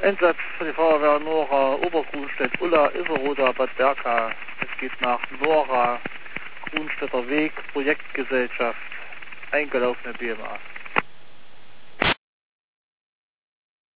Einsatz für die Feuerwehr Nora, Obergrunstedt, Ulla, Iserroda, Bad Berka. Es geht nach Nora, Grunstädter Weg, Projektgesellschaft, eingelaufene BMA.